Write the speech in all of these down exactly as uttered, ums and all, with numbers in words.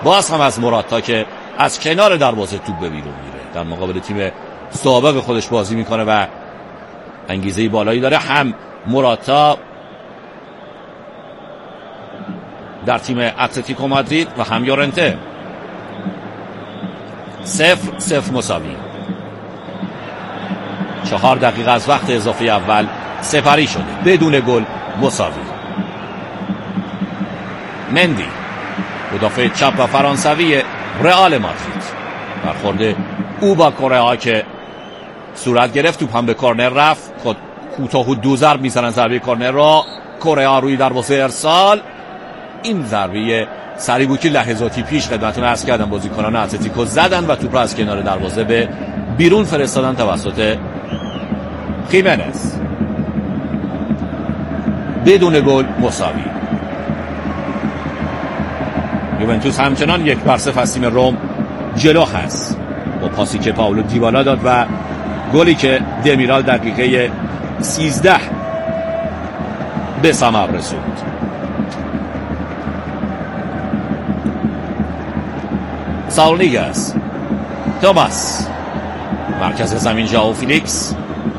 باز هم از موراتا که از کنار دروازه توپ به بیرون میره، در مقابل تیم سابق خودش بازی میکنه و انگیزه بالایی داره. هم موراتا در تیم اتلتیکو مادرید و هم یورنته. صفر صفر مساوی. چهار دقیقه از وقت اضافه اول سپری شده، بدون گل مساوی. مندی مدافع چپ و فرانسوی رئال مادرید، برخورد او با کره که صورت گرفت، توپ هم به کورنر رفت. خود کوتاه و دو ضرب میزنن ضربه کورنر را. کره روی دروازه ارسال. این ضربه سری بود که لحظاتی پیش خدمتتون عرض کردم بازیکنان اتلتیکو زدن و توپ را از کنار دروازه به بیرون فرستادن توسط خیمنز. بدون گل مساوی. یوونتوس همچنان یک بر صفر از تیم روم جلو هست با پاسی که پائولو دیبالا داد و گلی که دمیرال دقیقه سیزده به ثمر رسوند. ساول نیگز، توماس، مرکز زمین ژائو فیلیکس،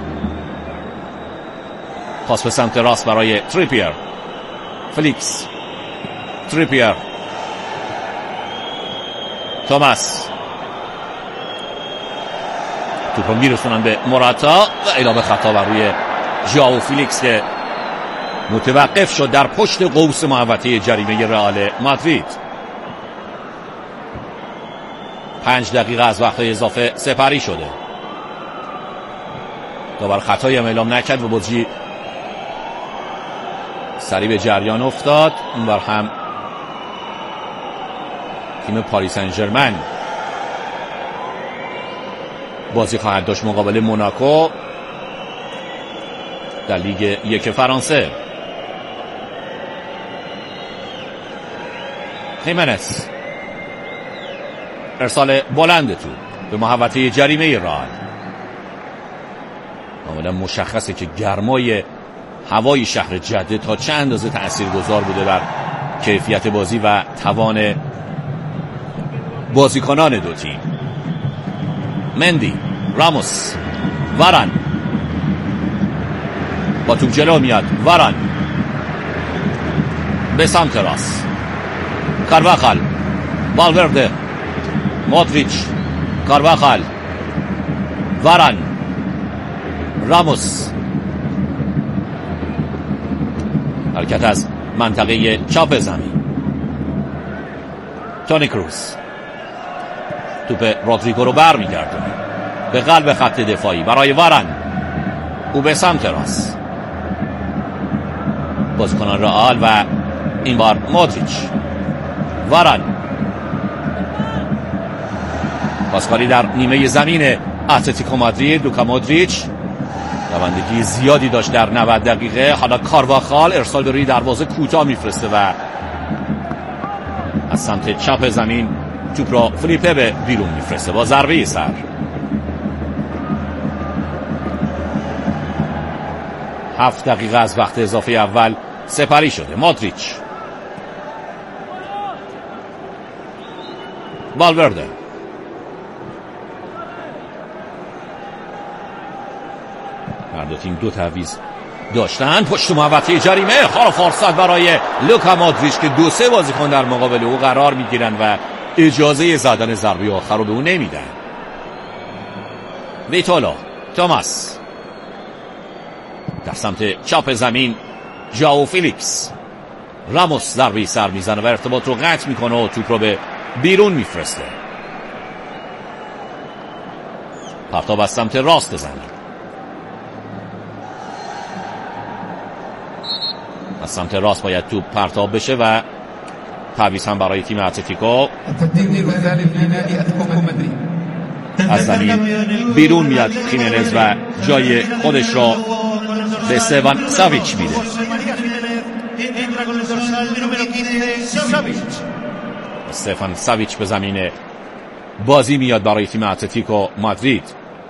پاس به سمت راست برای تریپیر. فلیکس، تریپیر، توماس، توپ رو میرسونن به موراتا و اعلام خطا بر روی ژائو فیلیکس که متوقف شد در پشت قوس محوطه جریمه رئال مادرید. پنج دقیقه از وقت اضافه سپری شده. داور خطایی هم اعلام نکرد و بازی سریع به جریان افتاد. اونور هم تیم پاریس سن ژرمن بازی خواهد داشت مقابل موناکو در لیگ یک فرانسه. خیمنز، ارسال بلند تو به محوطه جریمه رئال. کاملا مشخصه که گرمای هوای شهر جده تا چند اندازه تاثیرگذار بوده بر کیفیت بازی و توان بازیکنان دو تیم. مندی، راموس، واران با توپ جلو میاد. واران به سمت راست. کارواخال، والورده، مودریچ، کارواخال، واران، راموس. حرکت از منطقه چپ زمین. تونی کروس توپ رودریگو رو بر میگردونه به قلب خط دفاعی برای واران. او به سمت راست. بازیکنان رئال و این بار مودریچ. واران، پاسکاری در نیمه زمین اتلتیکو مادرید. لوکا مودریچ دوندگی زیادی داشت در نود دقیقه. حالا کارواخال ارسال به روی دروازه کوتاه میفرسته و از سمت چپ زمین توپ را فلیپه به بیرون میفرسته با ضربه سر. هفت دقیقه از وقت اضافه اول سپری شده. مودریچ، والورده، هر دو تیم دو تعویض داشتن. پشت محوطه جریمه، حالا فرصت برای لوکا مودریچ که دو سه بازیکن در مقابل او قرار میگیرن و اجازه زدن ضربه آخر رو به او نمیدن. ویتولو، توماس، در سمت چپ زمین ژائو فیلیکس. راموس ضربه سر میزنه و ارتباط رو قطع میکنه و توپ رو به بیرون میفرسته. پرتاب از سمت راست زمین. از سمت راست باید توپ پرتاب بشه و تعویض هم برای تیم اتلتیکو. از زمین بیرون میاد خیمنز و جای خودش را به استفان ساویچ میده. استفان ساویچ به زمین بازی میاد برای تیم اتلتیکو مادرید.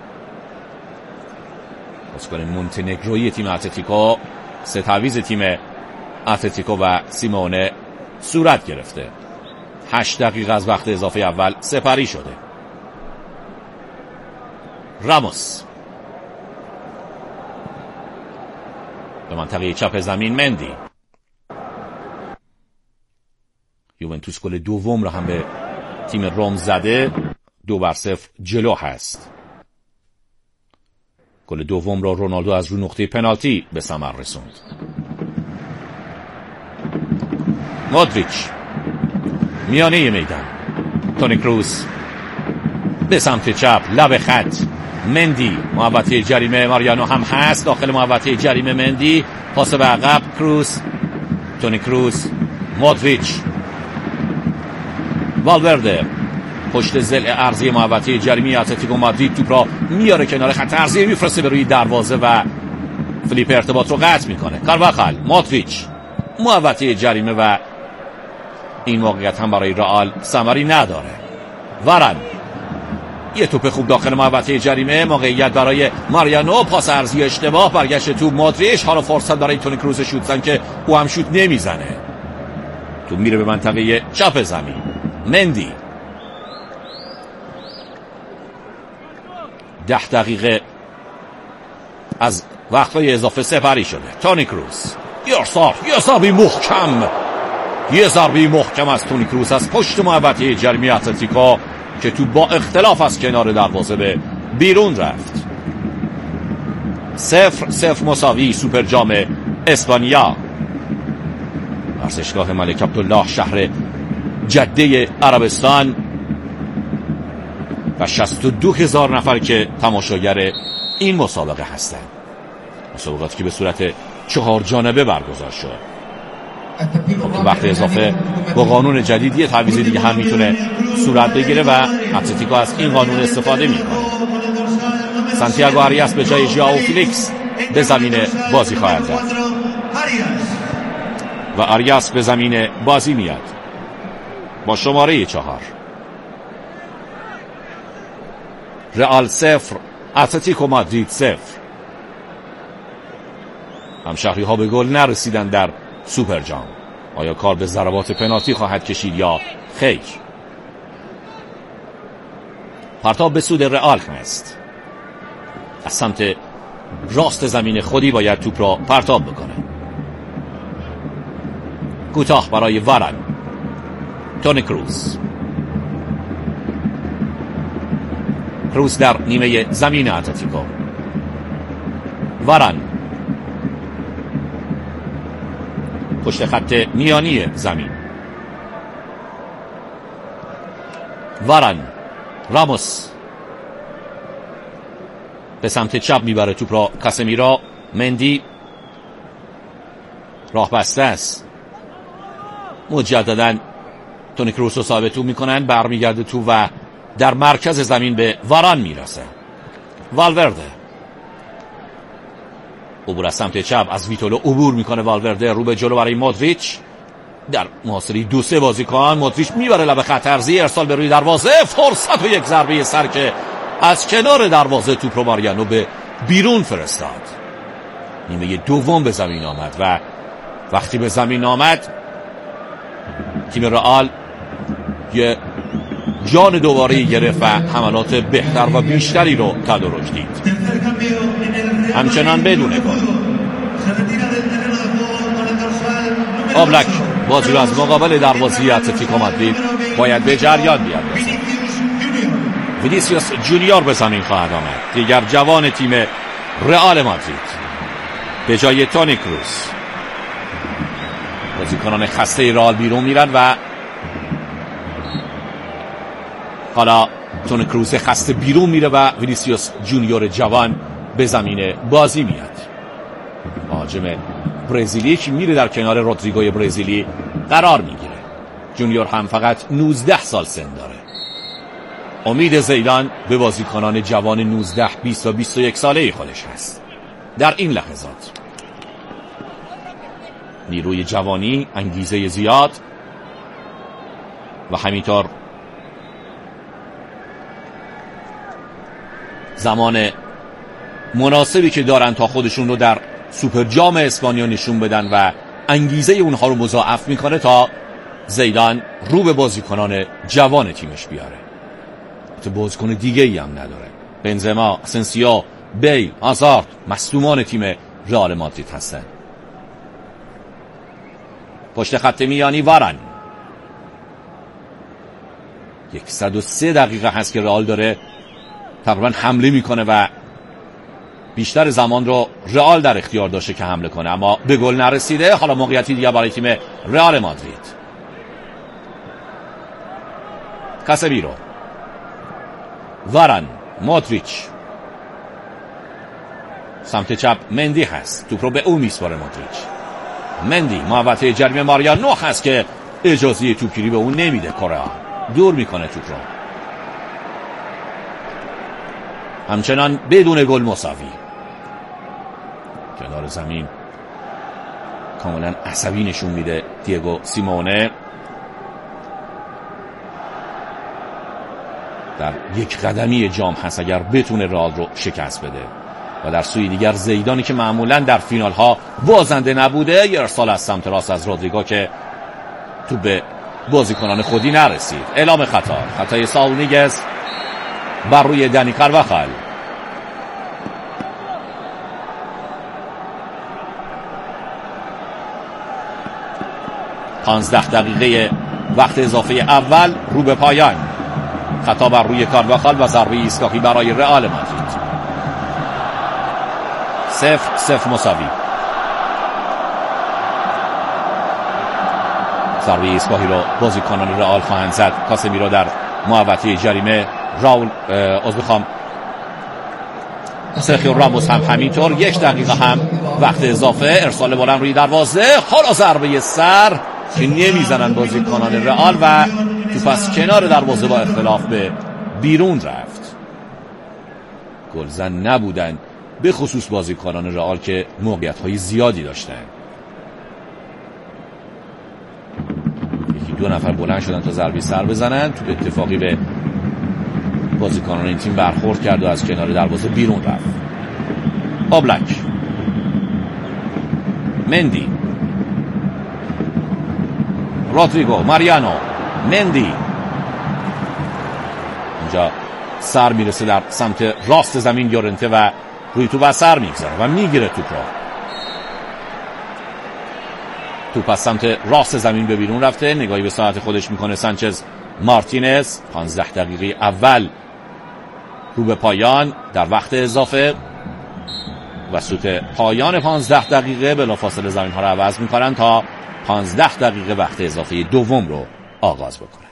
بازیکن مونتنگروی تیم اتلتیکو. سه تعویض تیم اتلتیکو و سیمونه صورت گرفته. هشت دقیقه از وقت اضافه اول سپری شده. راموس به منطقه چپ زمین. مندی. یوونتوس گل دوم را هم به تیم روم زده، دو بر صفر جلو هست. گل دوم را رونالدو از رو نقطه پنالتی به ثمر رسوند. مودریچ میانه میدان. تونی کروس به سمت چپ لب خط. مندی محوطه جریمه. ماریانو هم هست داخل محوطه جریمه. مندی پاس به عقب. کروس. تونی کروس. مودریچ. والورده پشت ضلع ارضی محوطه جریمه اتلتیکو مادرید توپ را میاره کنار خط ارضی، میفرسته به روی دروازه و فلیپ ارتباط رو قطع میکنه. کارواخال. مودریچ محوطه جریمه و این موقعیت هم برای رئال ثمری نداره. ورن یه توپ خوب داخل محوطه جریمه، موقعیت برای ماریانو، پاس ارضی اشتباه، برگشت تو مودریچ. حالا فرصت برای تونی کروز شوت زن که او هم شوت نمیزنه. تو میره به منطقه چپ زمین. مندی. ده دقیقه از وقتهای اضافه سپری شده. تونی کروز. یه سار یه ضربه محکم یه ضربه محکم از تونی کروز از پشت محوطه جریمه اتلتیکو که تو با اختلاف از کنار دروازه به بیرون رفت. صفر صفر مساوی سوپر جام اسپانیا. ورزشگاه ملک عبدالله شهر جده عربستان و شصت و دو هزار نفر که تماشاگر این مسابقه هستند. مسابقاتی که به صورت چهار جانبه برگزار شد. تو وقت اضافه با قانون جدید یه تعویض دیگه هم میتونه صورت بگیره و اتلتیکو از این قانون استفاده میکنه. سانتیاگو آریاس به جای ژائو فیلیکس به زمین بازی خواهد رفت و آریاس به زمین بازی میاد با شماره چهار. رئال صفر اتلتیکو مادرید صفر. همشهری ها به گل نرسیدن در سوپر جام. آیا کار به ضربات پنالتی خواهد کشید یا خیر؟ پرتاب به سود رئال است. از سمت راست زمین خودی باید توپ را پرتاب بکنه. کوتاه برای ورن. تونی کروز. کروز در نیمه زمین اتلتیکو. ورن پشت خط میانی زمین. ورن. راموس به سمت چپ میبره توپ را. کاسمیرو. مندی راه بسته است. مجددا تونی کروس رو ثابت میکنن، برمیگرده تو و در مرکز زمین به ورن میرسه. والورده عبور از سمت چپ از ویتولو عبور میکنه. والورده رو به جلو برای مودریچ در محاصره دو سه بازیکن. مودریچ میبره لب خط ارضی، ارسال به روی دروازه، فرصت و یک ضربه سر که از کنار دروازه توپ رو ماریانو به بیرون فرستاد. نیمه دوم به زمین آمد و وقتی به زمین آمد تیم رئال یه جان دوباره گرفت و حملات بهتر و بیشتری رو تدارک دید. همچنان بدون گل. آبلک بازی رو از مقابل دروازه اتلتیکو مادرید باید به جریان بیاندازه. وینیسیوس جونیور به زمین خواهد آمد، دیگر جوان تیم رئال مادرید به جای تونی کروز. بازیکنان خسته رئال بیرون میرن و حالا تونی کروز خسته بیرون میره و وینیسیوس جونیور جوان به زمین بازی میاد. مهاجم برزیلی که میره در کنار رودریگوی برزیلی قرار میگیره. جونیور هم فقط نوزده سال سن داره. امید زیدان به بازیکنان جوان نوزده، بیست و بیست و یک ساله خودش هست. در این لحظات نیروی جوانی، انگیزه زیاد و همینطور زمان مناسبی که دارن تا خودشون رو در سوپر جام اسپانیا نشون بدن و انگیزه اونها رو مضاعف میکنه تا زیدان رو به بازیکنان جوان تیمش بیاره. تو بازیکن دیگه ای هم نداره. بنزما، اسنسیو، بیل، هازارد مصدومان تیم رئال مادرید هستن. پشت خط میانی واران. صد و سه دقیقه هست که رئال داره تقریبا حمله میکنه و بیشتر زمان رو رئال در اختیار داشته که حمله کنه، اما به گل نرسیده. حالا موقعیتی دیگه برای تیم رئال مادرید. کاسمیرو، واران، مودریچ. سمت چپ مندی هست، توپ رو به او میسپاره مودریچ. مندی محوطه جریمه ماریانو هست که اجازه توپگیری به اون نمیده. کره دور میکنه توپ رو. همچنان بدون گل مساوی. کنار زمین کاملا عصبی نشون میده دیگو سیمونه. در یک قدمی جام هست اگر بتونه رئال رو شکست بده. و در سوی دیگر زیدانی که معمولا در فینال ها بازنده نبوده، یه ارسال از سمت راست از رودریگو که تو به بازیکنان خودی نرسید. اعلام خطا، خطای ساول نیگز بر روی دنی کارواخال. پانزده دقیقه وقت اضافه اول رو به پایان. خطا بر روی کارواخال و ضربه ایستگاهی برای رئال مادرید. صفر صفر مساوی. ضربه ایستگاهی رو بازیکنان رئال خواهند زد. کاسمیرو در محوطه جریمه. راول از بخوام سرخیو راموس هم همینطور. یک دقیقه هم وقت اضافه. ارسال بلند روی دروازه. حالا ضربه سر که نمیزنن بازیکنان رئال و توپ از کنار دروازه با اختلاف به بیرون رفت. گلزن نبودن، به خصوص بازیکنان رئال که موقعیت‌های زیادی داشتن. یکی دو نفر بلند شدن تا ضربه سر بزنن. توپ اتفاقی به بازیکنان این تیم برخورد کرد و از کنار دروازه بیرون رفت. اوبلاک، مندی، رودریگو، ماریانو، مندی. اینجا سر میرسه در سمت راست زمین یورنته و روی توپ از سر میگذاره و میگیره توپ را. توپ از سمت راست زمین به بیرون رفته. نگاهی به ساعت خودش میکنه سانچز مارتینز. پانزده دقیقه اول رو به پایان در وقت اضافه. وسط پایان پانزده دقیقه بلافاصله زمین ها رو عوض میکنن تا پانزده دقیقه وقت اضافه دوم رو آغاز بکنن.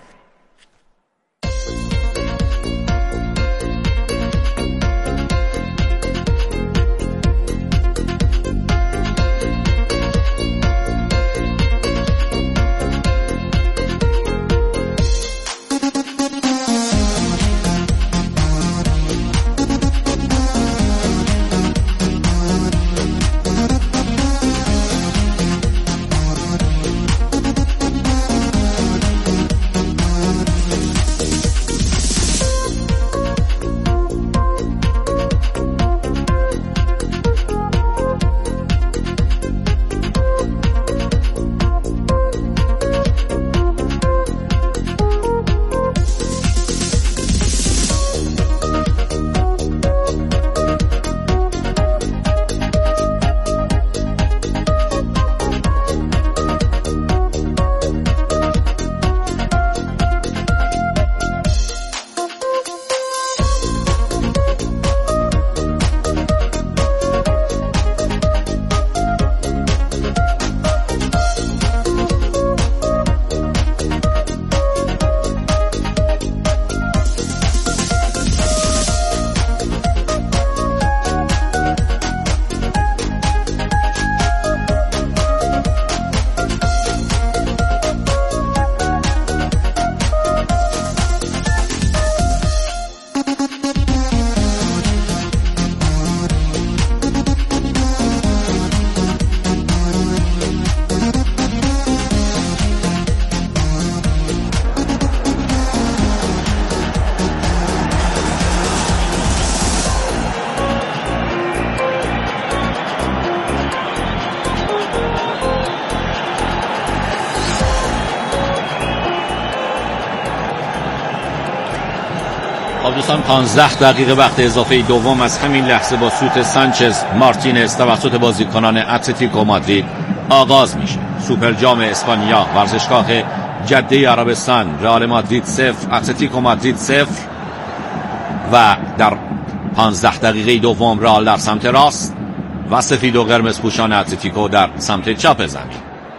خب دوستان، پانزده دقیقه وقت اضافه دوم از همین لحظه با سوت سانچز مارتینز توسط بازیکنان اتلتیکو مادرید آغاز میشه. سوپر جام اسپانیا، ورزشگاه جده عربستان، رئال مادرید صفر اتلتیکو مادرید صفر و در پانزده دقیقه دوم رئال در سمت راست و سفید و قرمز پوشان اتلتیکو در سمت چپ زمین.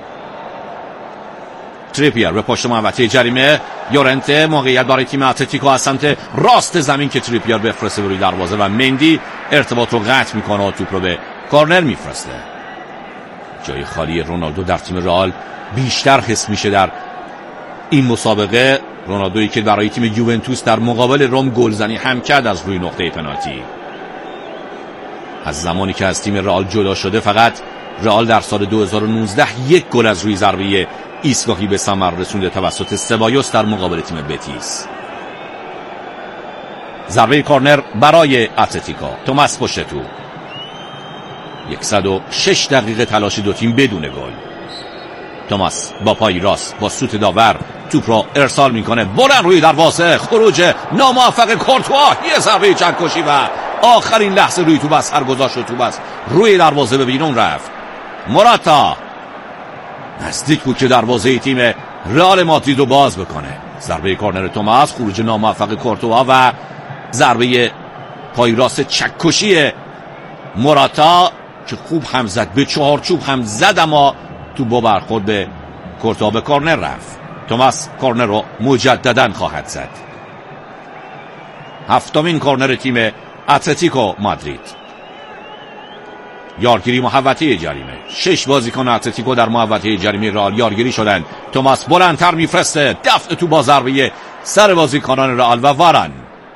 تریپیر به پشت محوطه جریمه، یورنته موقعیت برای تیم اتلتیکو از سمت راست زمین که تریپیر بفرسته روی دروازه و مندی ارتباط رو قطع میکنه و توپ رو به کورنر میفرسته. جای خالی رونالدو در تیم رئال بیشتر حس میشه در این مسابقه. رونالدویی که برای تیم یوونتوس در مقابل روم گلزنی هم کرد از روی نقطه پنالتی. از زمانی که از تیم رئال جدا شده فقط رئال در سال دو هزار و نوزده یک گل از روی ضربه ایستگاهی به ثمر رسونده توسط سبایوس در مقابل تیم بتیس. ضربه کورنر برای اتلتیکو. توماس پشت تو. صد و شش دقیقه تلاش دو تیم بدون گل. توماس با پای راست با سوت داور توپ را ارسال میکنه بلند روی دروازه. خروج ناموفق کورتوا. یه ضربه چکشی و آخرین لحظه روی توپ از سر گذاشت و توپ از روی دروازه به بیرون رفت. موراتا نزدیک بود که دروازه تیم رئال مادرید رو باز بکنه. ضربه کورنر توماس، خروج ناموفق کورتوا و ضربه پای راست چکشی موراتا که خوب هم زد، به چهارچوب هم زد، اما تو با برخورد به کورتوا به کورنر رفت. توماس کورنر رو مجددا خواهد زد. هفتمین کورنر تیم اتلتیکو مادرید. یارگیری محوطه جریمه. شش بازیکن اتلتیکو در محوطه جریمه رئال یارگیری شدن. توماس بلندتر میفرسته، دفع تو با ضربه سر بازیکنان رئال و واران.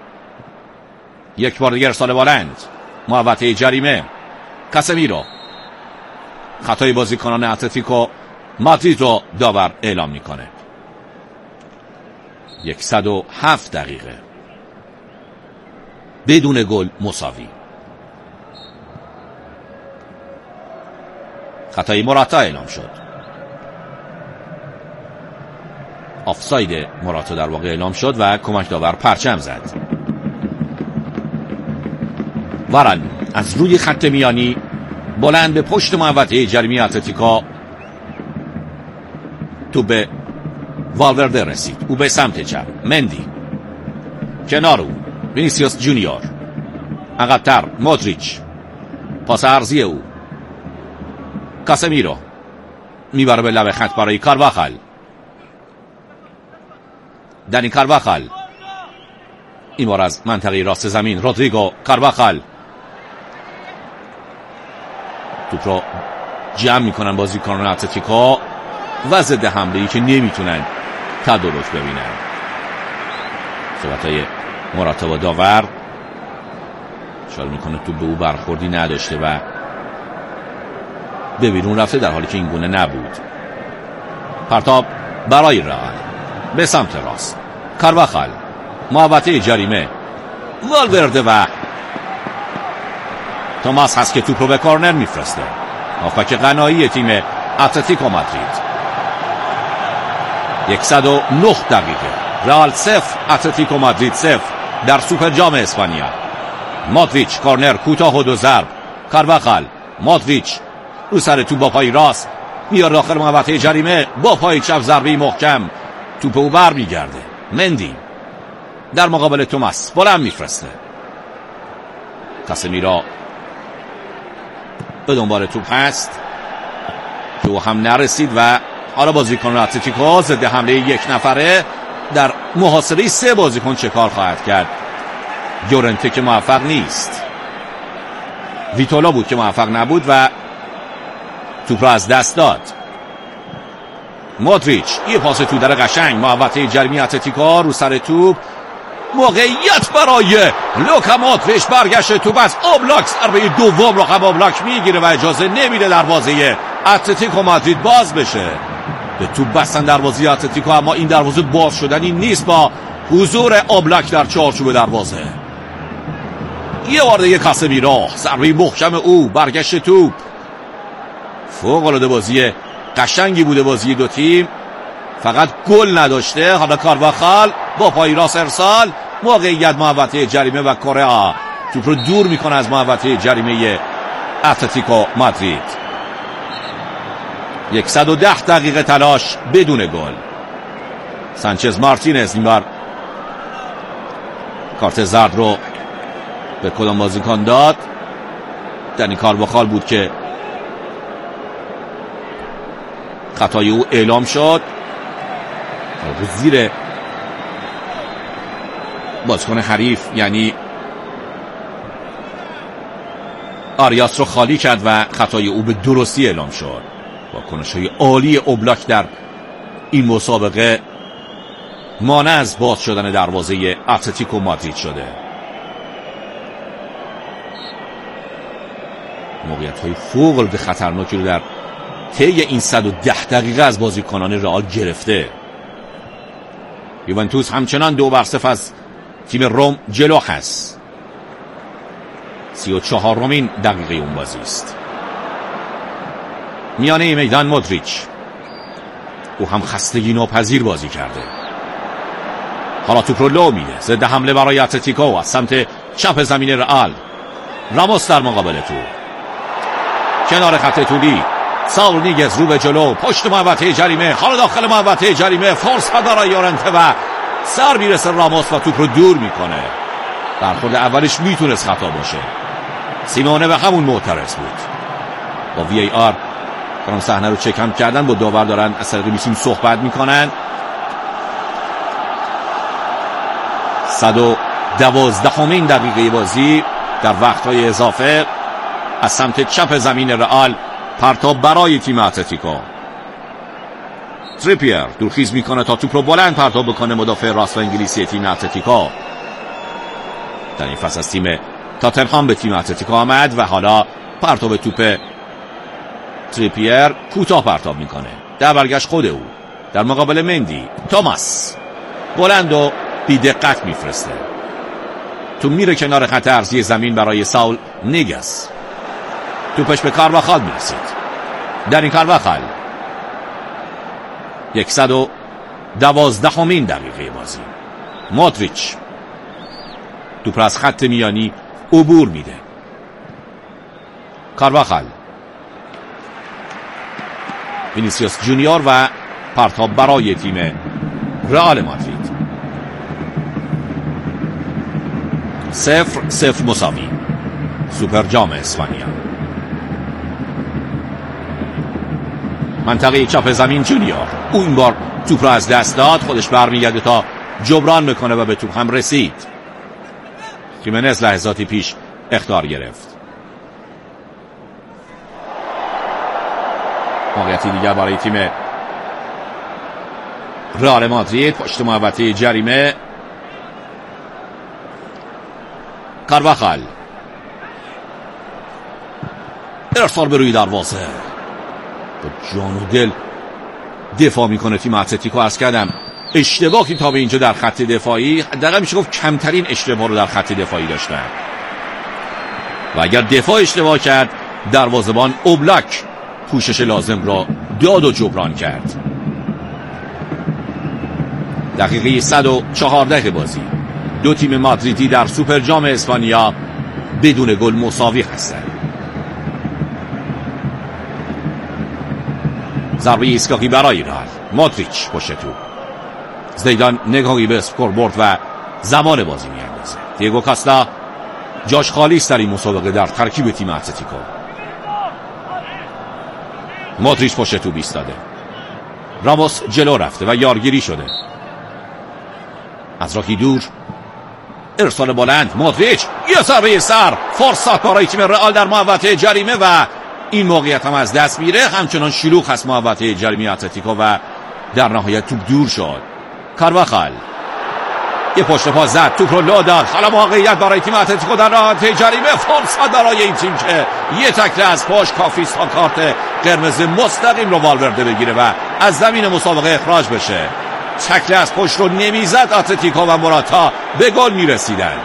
یک بار دیگر ارسال بلند محوطه جریمه. کاسمیرو. خطای بازیکنان اتلتیکو مادرید رو داور اعلام میکنه. صد و هفت دقیقه بدون گل مساوی. خطای موراتا اعلام شد. آفساید موراتا در واقع اعلام شد و کمک داور پرچم زد. واران از روی خط میانی بلند به پشت محوطه جریمه اتلتیکو تو به والورده رسید. او به سمت چپ. مندی کنار او وینیسیوس جونیور. عقب‌تر مودریچ. پاس عرضی او. کاسمیرو میبره به لب خط برای کارواخال. دنی کارواخال این بار از منطقه راست زمین. رودریگو کارواخال توپ رو جمع میکنن بازیکنان اتلتیکو و ضد حمله‌ای که نمیتونن تدارک ببینن. صحبت‌های موراتا با داور اشاره میکنه توپ به او برخوردی نداشته و به بیرون رفته، در حالی که این گونه نبود. پرتاب برای رئال به سمت راست. کارواخال محوطه جریمه. والورده و توماس هست که توپ رو به کورنر میفرسته. هافبک غنایی تیم اتلتیکو مادرید. صد و نه دقیقه رئال صفر اتلتیکو مادرید صفر در سوپر جام اسپانیا. مودریچ کورنر کوتاه و دو ضرب. کارواخال. مودریچ رو سر توپ با پای راست میاد داخل محوطه جریمه، با پای چپ ضربه محکم توپ او بر میگرده. مندی در مقابل توماس بلند میفرسته. کاسمیرو به دنبال توپ هست که او هم نرسید و حالا بازیکن اتلتیکو ضد حمله یک نفره در محاصره سه بازیکن چه کار خواهد کرد. یورنته که موفق نیست، ویتولا بود که موفق نبود و توپ را از دست داد. مودریچ یه پاس تو در قشنگ محوطه جریمه اتلتیکو رو سر توپ. موقعیت برای لوکا مودریچ. برگشت توپ از اوبلاک، ضربه دوم رقم اوبلاک میگیره و اجازه نمیده دروازه اتلتیکو مادرید باز بشه. به توپ بستن دروازه اتلتیکو، اما این دروازه باز شدنی نیست با حضور اوبلاک در چارچوب دروازه. یه بار دیگه کاسمیرو، ضربه محکم او، برگشت توپ. فوق العاده بازی قشنگی بوده بازی دو تیم، فقط گل نداشته. حالا کارواخال با پای راست ارسال موقعیت محوطه جریمه و کره توپ رو دور میکنه از محوطه جریمه اتلتیکو مادرید. صد و ده دقیقه تلاش بدون گل. سانچز مارتینز این بار کارت زرد رو به کدام بازیکن داد؟ دنی کارواخال بود که خطای او اعلام شد. زیر بازیکن حریف یعنی آریاس رو خالی کرد و خطای او به درستی اعلام شد. واکنش‌های عالی اوبلاک در این مسابقه مانع از باز شدن دروازه اتلتیکو مادرید شده. موقعیت‌های فوق‌العاده خطرناکی رو در طی این صد و ده دقیقه از بازیکنان رئال گرفته. یوونتوس همچنان دو بر صفر از تیم روم جلو هست. سی و چهارمین دقیقه اون بازی است. میانه میدان مودریچ، او هم خستگی ناپذیر بازی کرده. حالا توپ رو لو میده. ضد حمله برای اتلتیکو از سمت چپ زمین رئال. راموس در مقابل توپ کنار خط طولی. ساول نیگز رو به جلو، پشت محوطه جریمه، حالا داخل محوطه جریمه، فرصت برای یورنته و سر میرسه راموس و توپ رو دور میکنه. برخورد اولش میتونست خطا باشه. سیمونه به همون معترض بود. با وی ای آر برام صحنه رو چک هم کردن، با داور دارن از طریق میسیم صحبت میکنن. صد و دوازدهمین دقیقه بازی در وقتهای اضافه از سمت چپ زمین رئال. پرتاب برای تیم اتلتیکو. تریپیر دورخیز میکنه تا توپ رو بلند پرتاب بکنه مدافع راست و انگلیسی تیم اتلتیکو. در این فصل از تیم تاتنهام به تیم اتلتیکو آمد و حالا پرتاب توپ تریپیر کوتاه پرتاب میکنه. در برگشت خود او در مقابل مندی. توماس بلند و بی دقت میفرسته. تو میره کنار خط ارضی زمین برای ساول نیگز. توپش به کارواخال میرسید. در این کارواخال صد و دوازدهمین دقیقه بازی. مودریچ توپ از خط میانی عبور میده. کارواخال، وینیسیوس جونیور و پرتاب برای تیم رئال مادرید. صفر صفر مساوی. سوپر جام اسپانیا. منطقه چپ زمین جونیور، او این بار توپ را از دست داد. خودش برمیگرده تا جبران بکنه و به توپ هم رسید. خیمنز لحظاتی پیش اخطار گرفت. موقعیتی دیگر برای تیم رئال مادرید. پشت محوطه جریمه. کارواخال ارسال به روی دروازه. با جان و دل دفاع میکنه تیم اتلتیکو. عرض کردم اشتباهی تا به اینجا در خط دفاعی، حداقل میشه گفت کمترین اشتباه رو در خط دفاعی داشتن و اگر دفاع اشتباه کرد دروازه‌بان اوبلاک پوشش لازم را داد و جبران کرد. دقیقه صد و چهارده بازی. دو تیم مادریدی در سوپر جام اسپانیا بدون گل مساوی هستند. ضربه ایستگاهی برای رئال. مودریچ پشت توپ. زیدان نگاهی به اسکوربورد و زمان بازی می‌اندازه. دیگو کاستا جاش خالی است در این مسابقه در ترکیب تیم اتلتیکو. مودریچ پشت توپ ایستاده. راموس جلو رفته و یارگیری شده. از راهی دور ارسال بلند. مودریچ یه ضربه سر. فرصت برای تیم رئال در محوطه جریمه و این موقعیت هم از دست میره. همچنان شلوغ هست محوطه جریمه اتلتیکو و در نهایت توپ دور شد. کارواخال یه پشت پا زد، توپ رو لو داد. حالا موقعیت برای تیم اتلتیکو در محوطه جریمه. فرصت برای این تیم که یه تکله از پاش کافی است تا کارت قرمز مستقیم رو والورده بگیره و از زمین مسابقه اخراج بشه. تکله از پشت رو نمیزد اتلتیکو و موراتا به گل میرسیدن.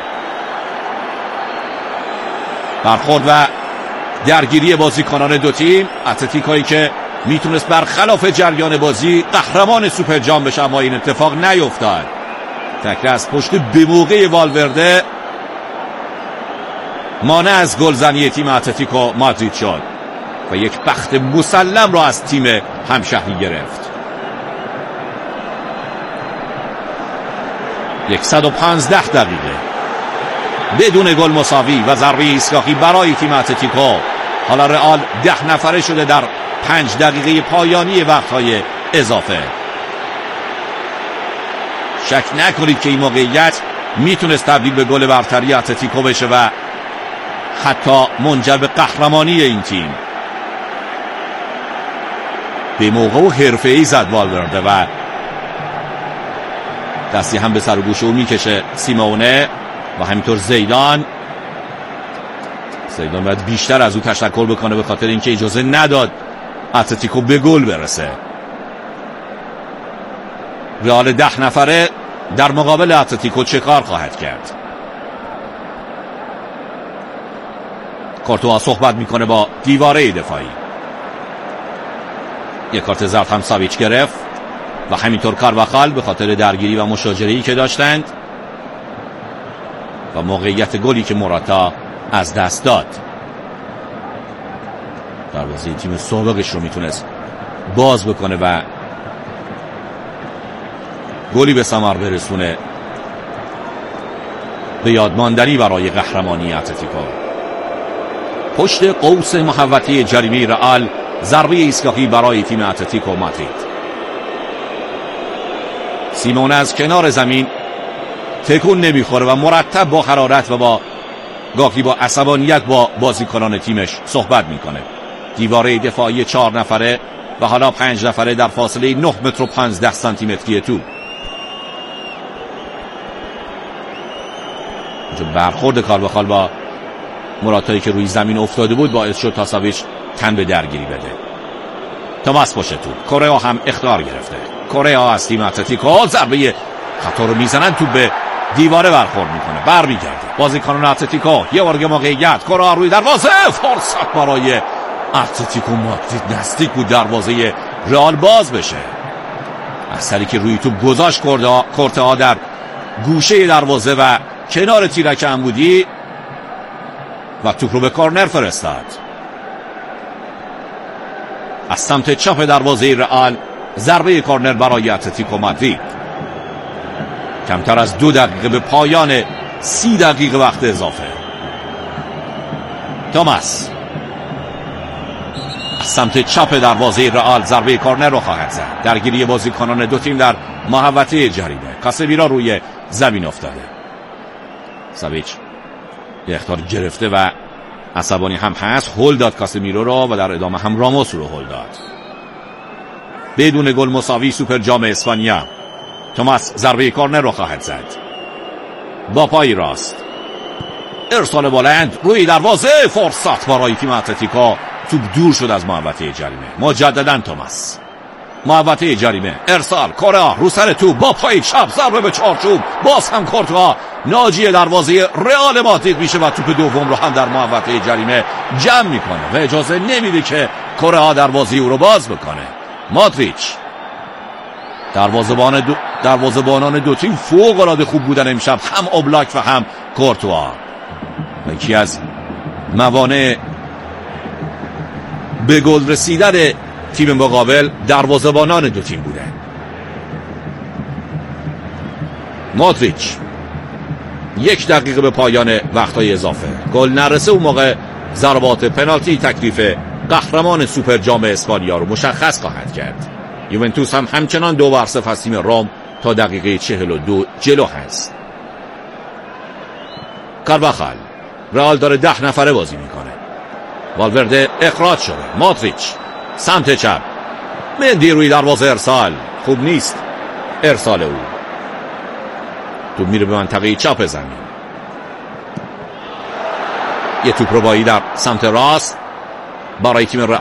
برخورد و درگیری بازیکنان دو تیم. اتلتیکویی که میتونست برخلاف جریان بازی قهرمان سوپر جام بشه اما این اتفاق نیفتاد. تکل از پشت به موقع والورده مانع از گلزنی تیم اتلتیکو مادرید شد و یک بخت مسلم را از تیم همشهری گرفت. صد و پانزده دقیقه بدون گل مساوی و ضربه ایستگاهی برای تیم اتلتیکو. حالا رئال ده نفره شده در پنج دقیقه پایانی وقت‌های اضافه. شک نکنید که این موقعیت میتونست تبدیل به گل برتری اتلتیکو بشه و حتی منجر به قهرمانی این تیم. به موقع و حرفه‌ای زد والورده و دستی هم به سر و گوش او میکشه سیمونه و همینطور زیدان. زیدان باید بیشتر از او تشکر بکنه به خاطر اینکه اجازه نداد اتلتیکو به گل برسه. رئال ده نفره در مقابل اتلتیکو چه کار خواهد کرد؟ کورتوا صحبت میکنه با دیواره دفاعی. یک کارت زرد هم ساویچ گرفت و همینطور کارواخال به خاطر درگیری و مشاجره‌ای که داشتند و موقعیت گلی که موراتا از دست داد. دروازه تیم سابقش رو میتونست باز بکنه و گلی به ثمر برسونه به یادماندنی برای قهرمانی اتلتیکو. پشت قوس محوطه جریمه رئال ضربه ایستگاهی برای تیم اتلتیکو مادرید. سیمونه از کنار زمین تکون نمیخوره و مرتب با حرارت و با گاهی با عصبانیت با بازیکنان تیمش صحبت میکنه. دیواره دفاعی چهار نفره و حالا پنج نفره در فاصله نه متر و پانزده سانتی متری تو. برخورد کارواخال با مراتایی که روی زمین افتاده بود باعث شد تا ساویچ تن به درگیری بده. توماس پشت تو. کوریا هم اخطار گرفته. کوریا از تیم اتلتیکو ضربه خطا رو میزنن، تو به دیواره برخورد میکنه، برمیگرده. بازیکنان اتلتیکو یه بار موقعیت، کوریا روی دروازه، فرصت برای اتلتیکو مادرید. نزدیک بود دروازه رئال باز بشه. اثری که روی توپ گذاشت کورتوا در گوشه دروازه و کنار تیرک عمودی و توپ رو به کورنر فرستاد. از سمت چپ دروازه رئال ضربه کورنر برای اتلتیکو مادرید. کمتر از دو دقیقه به پایان سی دقیقه وقت اضافه. توماس از سمت چپ دروازه رئال ضربه کورنر رو خواهد زد. درگیری بازیکنان دو تیم در محوطه جریمه. کاسمیرو روی زمین افتاده. ساویچ اخطار گرفته و عصبانی هم هست. هول داد کاسمیرو رو و در ادامه هم راموس رو هول داد. بدون گل مساوی سوپر جام اسپانیا. توماس ضربه کورنر رو خواهد زد. با پای راست ارسال بلند روی دروازه، فرصت برای تیم اتلتیکو. توپ دور شد از محوطه جریمه. مجددا توماس محوطه جریمه، ارسال، کوریا رو سر توپ با پای چپ ضربه به چارچوب. باز هم کورتوا ناجی دروازه رئال مادرید میشه و توپ دوم رو هم در محوطه جریمه جمع میکنه و اجازه نمیده که کوریا دروازه او رو باز بکنه. مادریچ دروازه‌بان دو دروازه‌بانان دو تیم فوق العاده خوب بودن امشب، هم اوبلاک و هم کورتوا. یکی از موانع به گل رسیدن تیم مقابل دروازه‌بانان دو تیم بودن. مادریچ یک دقیقه به پایان وقت‌های اضافه. گل نرسه اون موقع ضربات پنالتی تکلیف قهرمان سوپر جام اسپانیا رو مشخص خواهد کرد. یوونتوس هم همچنان دو بر صفر از تیم روم تا دقیقه چهل و دو جلو هست. کارواخال رئال داره ده نفره بازی میکنه. والورده اخراج شده. مادریچ سمت چپ، مندی روی دروازه، ارسال خوب نیست. ارسال او توپ میره به منطقه چپ زمین. یه توپ ربایی در سمت راست برای تیم